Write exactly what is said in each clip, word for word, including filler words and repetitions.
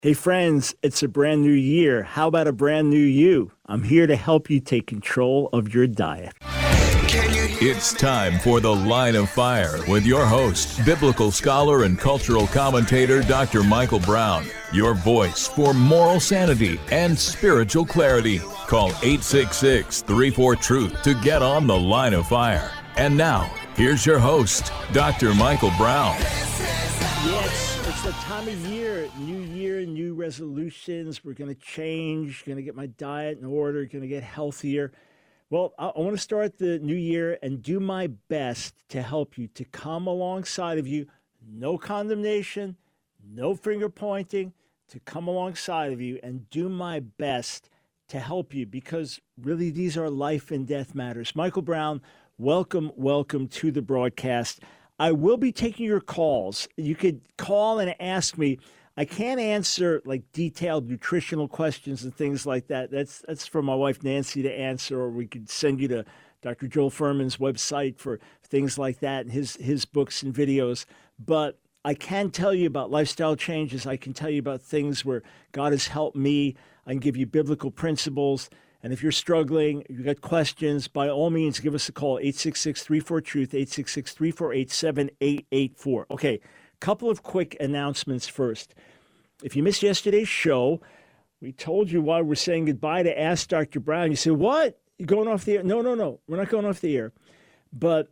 Hey friends, it's a brand new year. How about a brand new you? I'm here to help you take control of your diet. It's time for The Line of Fire with your host, biblical scholar and cultural commentator, Doctor Michael Brown. Your voice for moral sanity and spiritual clarity. Call eight six six, three four, truth to get on The Line of Fire. And now, here's your host, Doctor Michael Brown. Yes, it's the time of year, new year, new resolutions. We're going to change, going to get my diet in order, going to get healthier. Well, I, I want to start the new year and do my best to help you, to come alongside of you. No condemnation, no finger pointing, to come alongside of you and do my best to help you, because really these are life and death matters. Michael Brown, welcome, welcome to the broadcast. I will be taking your calls. You could call and ask me. I can't answer like detailed nutritional questions and things like that. That's that's for my wife Nancy to answer, or we could send you to Doctor Joel Furman's website for things like that and his his books and videos. But I can tell you about lifestyle changes. I can tell you about things where God has helped me. I can give you biblical principles. And if you're struggling, you've got questions, by all means, give us a call, eight six six, three four, truth, eight six six, three four eight, seven eight eight four. Okay, couple of quick announcements first. If you missed yesterday's show, we told you why we're saying goodbye to Ask Doctor Brown. You said, what? You're going off the air? No, no, no. We're not going off the air. But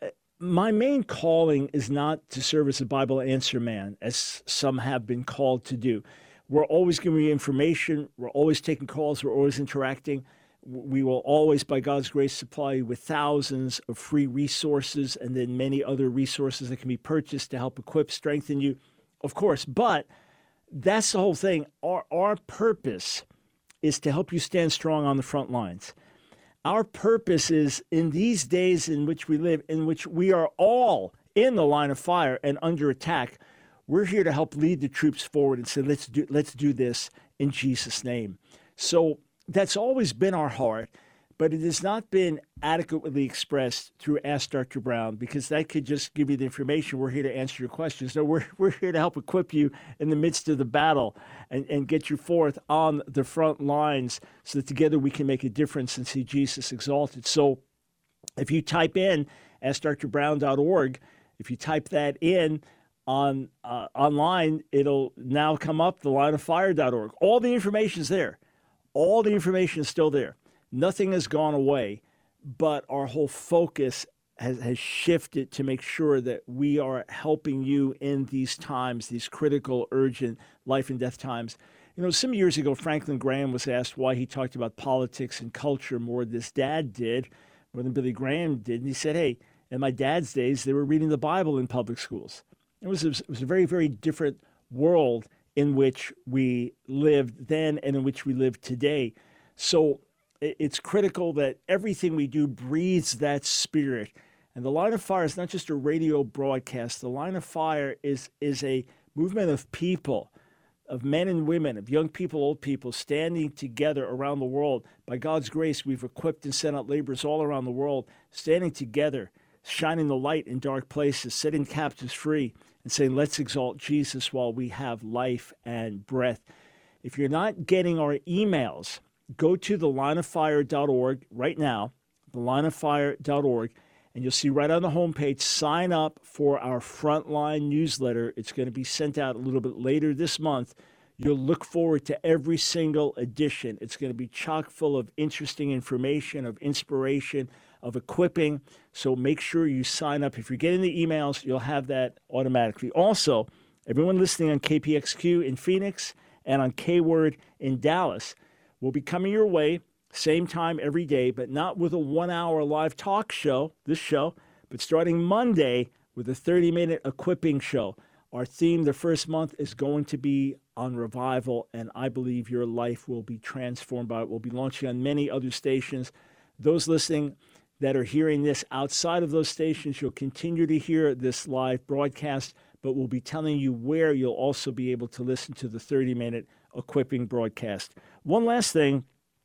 my main calling is not to serve as a Bible answer man, as some have been called to do. We're always giving you information. We're always taking calls. We're always interacting. We will always, by God's grace, supply you with thousands of free resources and then many other resources that can be purchased to help equip, strengthen you, of course. But that's the whole thing. Our, our purpose is to help you stand strong on the front lines. Our purpose is, in these days in which we live, in which we are all in the line of fire and under attack, we're here to help lead the troops forward and say, let's do, let's do this in Jesus' name. So that's always been our heart, but it has not been adequately expressed through Ask Doctor Brown, because that could just give you the information. We're here to answer your questions. No, we're, we're here to help equip you in the midst of the battle and, and get you forth on the front lines so that together we can make a difference and see Jesus exalted. So if you type in ask dr brown dot org, if you type that in, On uh, online, it'll now come up, the line of fire dot org. All the information is there. All the information is still there. Nothing has gone away, but our whole focus has, has shifted to make sure that we are helping you in these times, these critical, urgent life and death times. You know, some years ago, Franklin Graham was asked why he talked about politics and culture more than his dad did, more than Billy Graham did. And he said, hey, in my dad's days, they were reading the Bible in public schools. It was, a, it was a very, very different world in which we lived then and in which we live today. So it's critical that everything we do breathes that spirit. And the Line of Fire is not just a radio broadcast. The Line of Fire is, is a movement of people, of men and women, of young people, old people, standing together around the world. By God's grace, we've equipped and sent out laborers all around the world, standing together, shining the light in dark places, setting captives free, and saying, let's exalt Jesus while we have life and breath. If you're not getting our emails, go to the line of fire dot org right now, the line of fire dot org, and you'll see right on the homepage, sign up for our Frontline newsletter. It's going to be sent out a little bit later this month. You'll look forward to every single edition. It's going to be chock full of interesting information, of inspiration, of equipping. So make sure you sign up. If you're getting the emails, you'll have that automatically. Also, everyone listening on K P X Q in Phoenix and on K-Word in Dallas will be coming your way, same time every day, but not with a one-hour live talk show, this show, but starting Monday with a thirty-minute equipping show. Our theme the first month is going to be on revival, and I believe your life will be transformed by it. We'll be launching on many other stations. Those listening that are hearing this outside of those stations, you'll continue to hear this live broadcast, but we'll be telling you where you'll also be able to listen to the thirty-minute equipping broadcast. One last thing,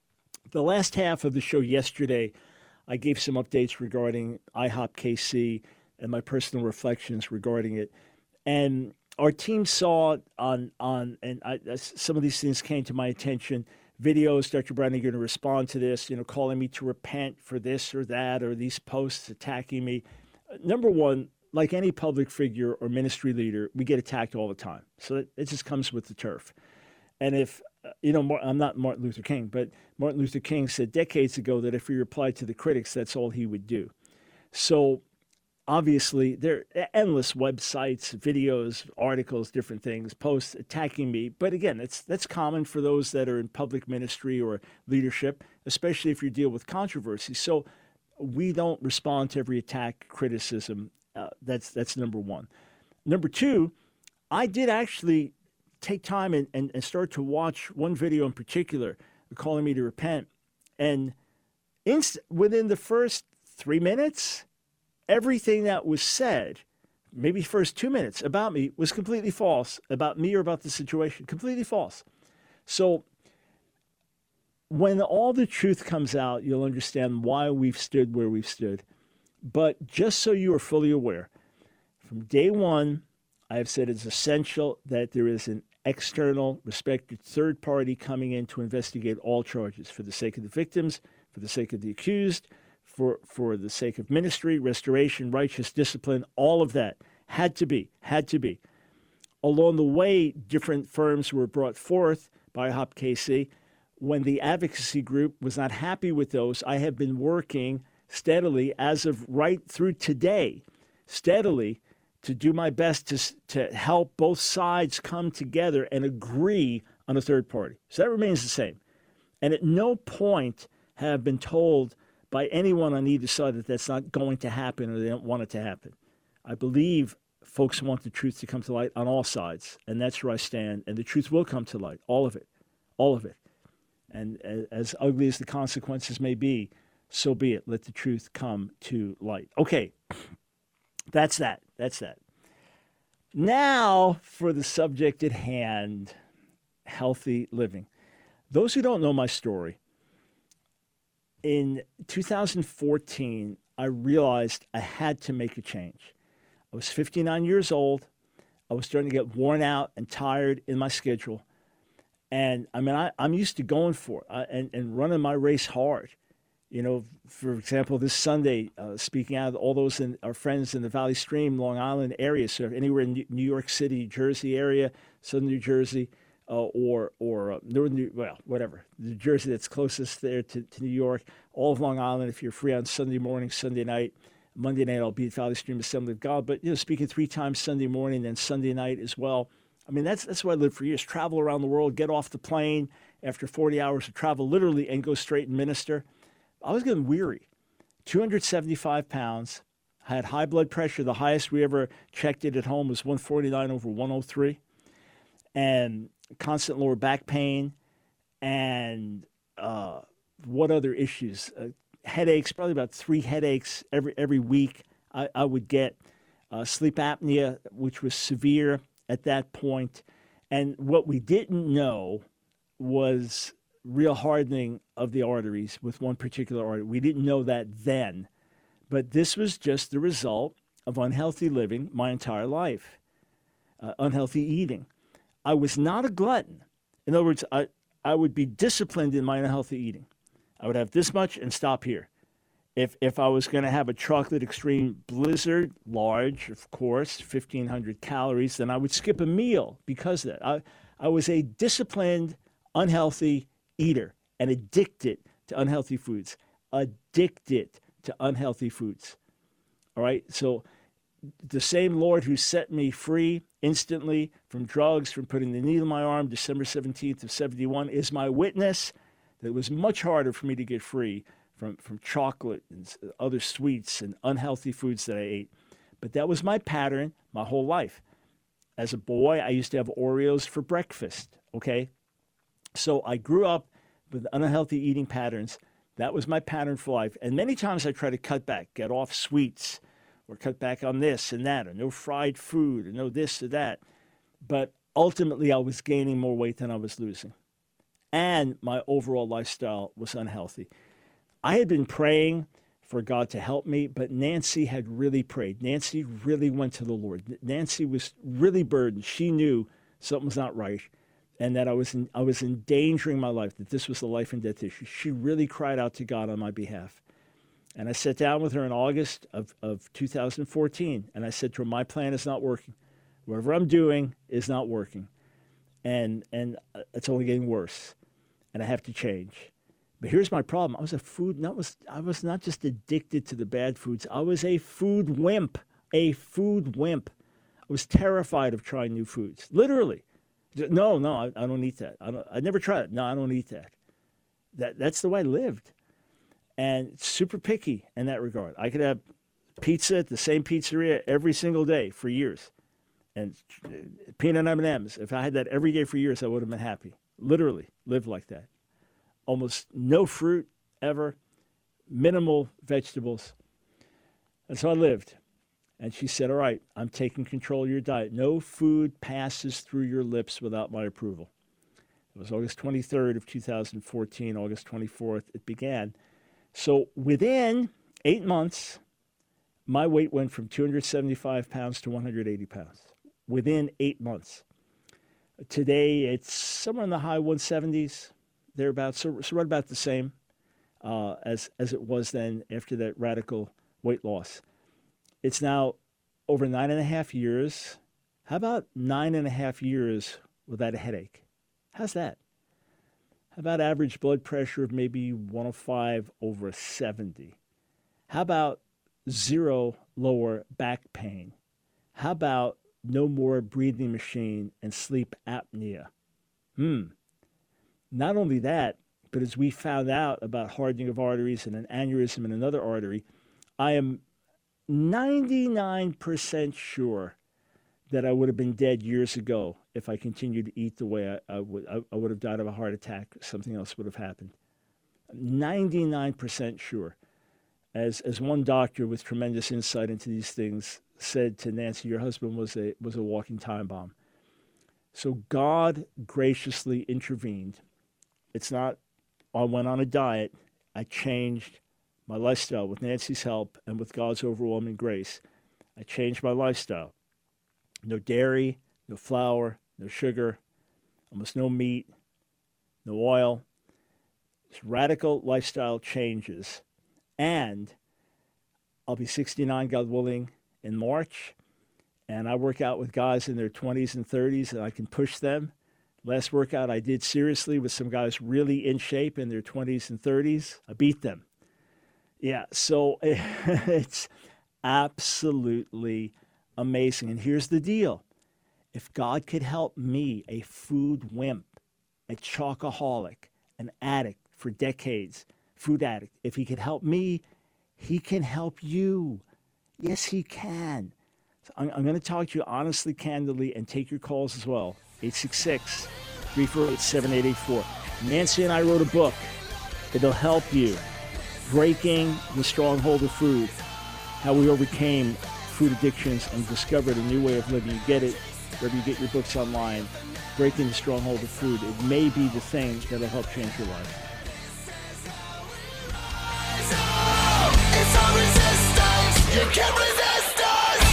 the last half of the show yesterday, I gave some updates regarding I hop K C and my personal reflections regarding it. And our team saw on, on and I, some of these things came to my attention, videos, Doctor Brown, you're going to respond to this, you know, calling me to repent for this or that, or these posts attacking me. Number one, like any public figure or ministry leader, we get attacked all the time. So it, it just comes with the turf. And if, you know, I'm not Martin Luther King, but Martin Luther King said decades ago that if he replied to the critics, that's all he would do. So obviously, there are endless websites, videos, articles, different things, posts attacking me. But again, that's that's common for those that are in public ministry or leadership, especially if you deal with controversy. So we don't respond to every attack, criticism. Uh, that's that's number one. Number two, I did actually take time and, and, and start to watch one video in particular calling me to repent. And inst- within the first three minutes, everything that was said, maybe first two minutes about me, was completely false, about me or about the situation, completely false. So when all the truth comes out, you'll understand why we've stood where we've stood. But just so you are fully aware, from day one, I have said it's essential that there is an external, respected third party coming in to investigate all charges for the sake of the victims, for the sake of the accused, for, for the sake of ministry, restoration, righteous discipline, all of that had to be, had to be. Along the way, different firms were brought forth by I HOP K C. When the advocacy group was not happy with those, I have been working steadily as of right through today, steadily to do my best to, to help both sides come together and agree on a third party. So that remains the same. And at no point have I been told by anyone on either side that that's not going to happen or they don't want it to happen. I believe folks want the truth to come to light on all sides, and that's where I stand, and the truth will come to light, all of it, all of it. And as ugly as the consequences may be, so be it. Let the truth come to light. Okay. That's that. That's that. Now for the subject at hand, healthy living. Those who don't know my story, in two thousand fourteen, I realized I had to make a change. I was fifty-nine years old. I was starting to get worn out and tired in my schedule. And I mean, I, I'm used to going for it I, and, and running my race hard. You know, for example, this Sunday, uh, speaking out of all those in, our friends in the Valley Stream, Long Island area, so anywhere in New York City, Jersey area, Southern New Jersey, uh, or or uh, Northern New, well, whatever, New Jersey that's closest there to, to New York, all of Long Island, if you're free on Sunday morning, Sunday night, Monday night, I'll be at Valley Stream Assembly of God, but, you know, speaking three times Sunday morning and Sunday night as well. I mean, that's that's what I lived for years, travel around the world, get off the plane after forty hours of travel, literally, and go straight and minister. I was getting weary. two hundred seventy-five pounds. I had high blood pressure. The highest we ever checked it at home was one forty-nine over one oh three. And constant lower back pain. And uh, what other issues? Uh, headaches, probably about three headaches every every week I, I would get. Uh, sleep apnea, which was severe at that point. And what we didn't know was real hardening of the arteries with one particular artery. We didn't know that then, but this was just the result of unhealthy living my entire life, uh, unhealthy eating. I was not a glutton. In other words, I, I would be disciplined in my unhealthy eating. I would have this much and stop here. If if I was going to have a chocolate extreme blizzard, large, of course, fifteen hundred calories, then I would skip a meal because of that. I, I was a disciplined, unhealthy eater and addicted to unhealthy foods, addicted to unhealthy foods. All right. So the same Lord who set me free instantly from drugs, from putting the needle in my arm, December seventeenth of seventy-one, is my witness that it was much harder for me to get free from, from chocolate and other sweets and unhealthy foods that I ate. But that was my pattern my whole life. As a boy, I used to have Oreos for breakfast. Okay. So I grew up with unhealthy eating patterns. That was my pattern for life. And many times I tried to cut back, get off sweets, or cut back on this and that, or no fried food, or no this or that. But ultimately, I was gaining more weight than I was losing. And my overall lifestyle was unhealthy. I had been praying for God to help me, but Nancy had really prayed. Nancy really went to the Lord. Nancy was really burdened. She knew something was not right and that I was in, I was endangering my life, that this was a life and death issue. She really cried out to God on my behalf. And I sat down with her in August of, of two thousand fourteen, and I said to her, my plan is not working. Whatever I'm doing is not working. And and it's only getting worse. And I have to change. But here's my problem. I was a food, not was I was not just addicted to the bad foods. I was a food wimp, a food wimp. I was terrified of trying new foods, literally. No, no, I, I don't eat that. I, don't, I never tried it. No, I don't eat that. That that's the way I lived. And super picky in that regard. I could have pizza at the same pizzeria every single day for years. And peanut M and M's. If I had that every day for years, I would have been happy. Literally lived like that. Almost no fruit ever, minimal vegetables. And so I lived. And she said, all right, I'm taking control of your diet. No food passes through your lips without my approval. It was August twenty-third of two thousand fourteen, August twenty-fourth, it began. So within eight months, my weight went from two hundred seventy-five pounds to one hundred eighty pounds. Within eight months. Today, it's somewhere in the high one seventies, thereabouts, so, so right about the same uh, as, as it was then after that radical weight loss. It's now over nine and a half years. How about nine and a half years without a headache? How's that? How about average blood pressure of maybe one oh five over seventy? How about zero lower back pain? How about no more breathing machine and sleep apnea? Hmm. Not only that, but as we found out about hardening of arteries and an aneurysm in another artery, I am ninety-nine percent sure that I would have been dead years ago if I continued to eat the way I, I would. I, I would have died of a heart attack. Something else would have happened. ninety-nine percent sure. As as one doctor with tremendous insight into these things said to Nancy, your husband was a was a walking time bomb. So God graciously intervened. It's not, I went on a diet. I changed my lifestyle with Nancy's help and with God's overwhelming grace. I changed my lifestyle. No dairy, no flour, no sugar, almost no meat, no oil. It's radical lifestyle changes. And I'll be sixty-nine, God willing, in March. And I work out with guys in their twenties and thirties, and I can push them. Last workout I did seriously with some guys really in shape in their twenties and thirties. I beat them. Yeah, so it's absolutely amazing. And here's the deal. If God could help me, a food wimp, a chocoholic, an addict for decades, food addict, if he could help me, he can help you. Yes, he can. So I'm, I'm going to talk to you honestly, candidly, and take your calls as well. eight six six, three four eight, seven eight eight four. Nancy and I wrote a book. It'll help you. Breaking the Stronghold of Food. How we overcame food addictions and discovered a new way of living. You get it wherever you get your books online. Breaking the Stronghold of Food. It may be the thing that'll help change your life. It's all resistance. You can't resist us.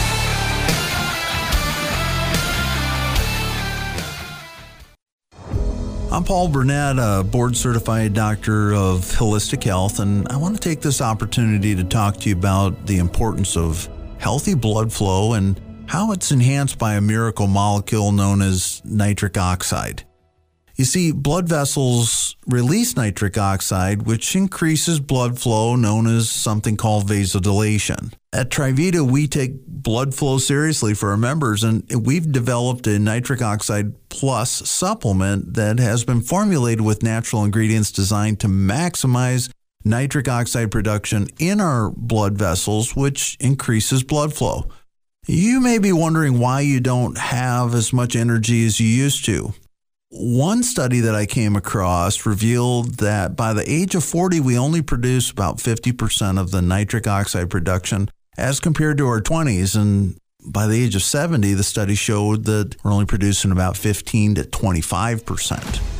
I'm Paul Burnett, a board-certified doctor of holistic health, and I want to take this opportunity to talk to you about the importance of healthy blood flow and how it's enhanced by a miracle molecule known as nitric oxide. You see, blood vessels release nitric oxide, which increases blood flow, known as something called vasodilation. At Trivita, we take blood flow seriously for our members, and we've developed a nitric oxide plus supplement that has been formulated with natural ingredients designed to maximize nitric oxide production in our blood vessels, which increases blood flow. You may be wondering why you don't have as much energy as you used to. One study that I came across revealed that by the age of forty, we only produce about fifty percent of the nitric oxide production as compared to our twenties. And by the age of seventy, the study showed that we're only producing about fifteen to twenty-five percent.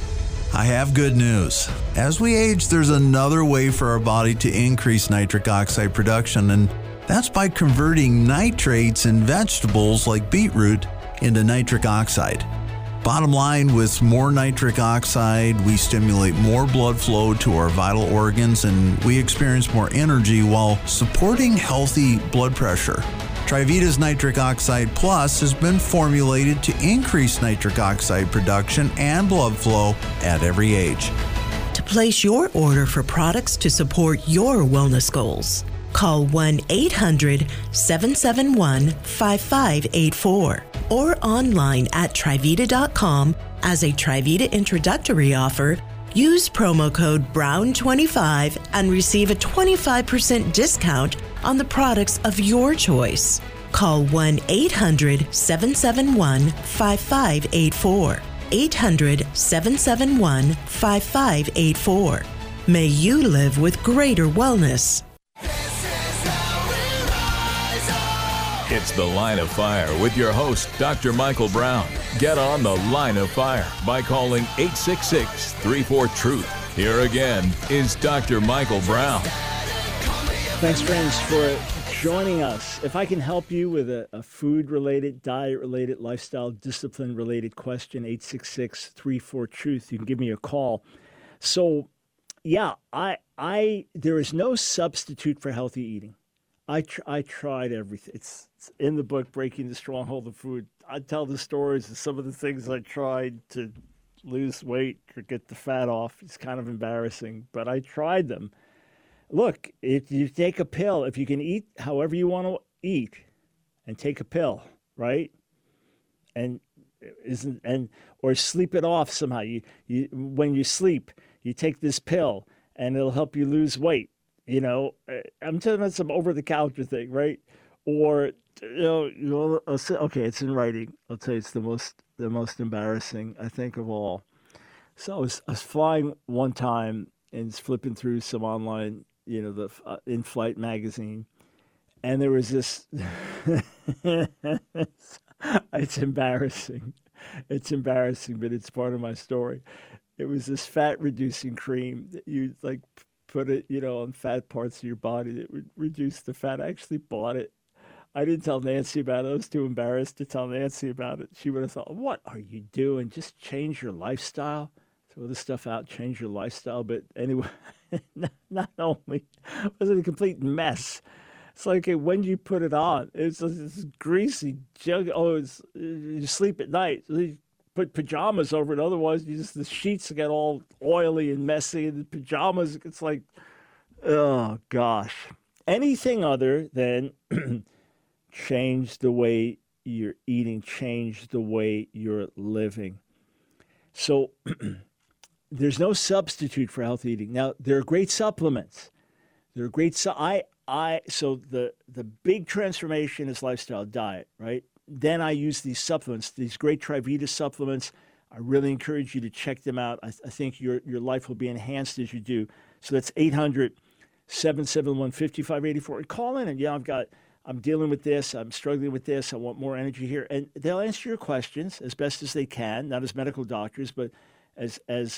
I have good news. As we age, there's another way for our body to increase nitric oxide production, and that's by converting nitrates in vegetables like beetroot into nitric oxide. Bottom line, with more nitric oxide, we stimulate more blood flow to our vital organs and we experience more energy while supporting healthy blood pressure. Trivita's Nitric Oxide Plus has been formulated to increase nitric oxide production and blood flow at every age. To place your order for products to support your wellness goals, call one eight hundred, seven seven one, five five eight four or online at Trivita dot com. As a Trivita introductory offer, use promo code brown twenty-five and receive a twenty-five percent discount on the products of your choice. Call one eight hundred, seven seven one, five five eight four. eight hundred, seven seven one, five five eight four. May you live with greater wellness. It's The Line of Fire with your host, Doctor Michael Brown. Get on The Line of Fire by calling eight six six, three four, truth. Here again is Doctor Michael Brown. Thanks, friends, for joining us. If I can help you with a, a food-related, diet-related, lifestyle, discipline-related question, eight six six, three four, truth. You can give me a call. So, yeah, I, I, there is no substitute for healthy eating. I, tr- I tried everything. It's, it's in the book, Breaking the Stronghold of Food. I tell the stories of some of the things I tried to lose weight or get the fat off. It's kind of embarrassing, but I tried them. Look, if you take a pill, if you can eat however you want to eat and take a pill, right? And isn't and or sleep it off somehow. You you when you sleep, you take this pill and it'll help you lose weight. You know, I'm talking about some over-the-counter thing, right? Or, you know, you know, I'll say, okay, it's in writing. I'll tell you, it's the most, the most embarrassing, I think, of all. So I was, I was flying one time and flipping through some online, you know, the uh, in-flight magazine, and there was this. It's embarrassing. It's embarrassing, but it's part of my story. It was this fat-reducing cream that you like. Put it, you know, on fat parts of your body that would reduce the fat. I actually bought it. I didn't tell Nancy about it. I was too embarrassed to tell Nancy about it. She would have thought, what are you doing? Just change your lifestyle. Throw this stuff out, change your lifestyle. But anyway, not only was it a complete mess, it's like when you put it on, it's this greasy jug. Oh, it's, you sleep at night. You put pajamas over it. Otherwise, you just the sheets get all oily and messy. And the pajamas, it's like, oh gosh. Anything other than change the way you're eating, change the way you're living. So there's no substitute for healthy eating. Now, there are great supplements. There are great. Su- I I so the the big transformation is lifestyle diet, right? Then I use these supplements, these great Trivita supplements. I really encourage you to check them out. I, I think your your life will be enhanced as you do. So that's eight hundred, seven seven one, five five eight four. And call in and, yeah, I've got, I'm dealing with this. I'm struggling with this. I want more energy here. And they'll answer your questions as best as they can, not as medical doctors, but as as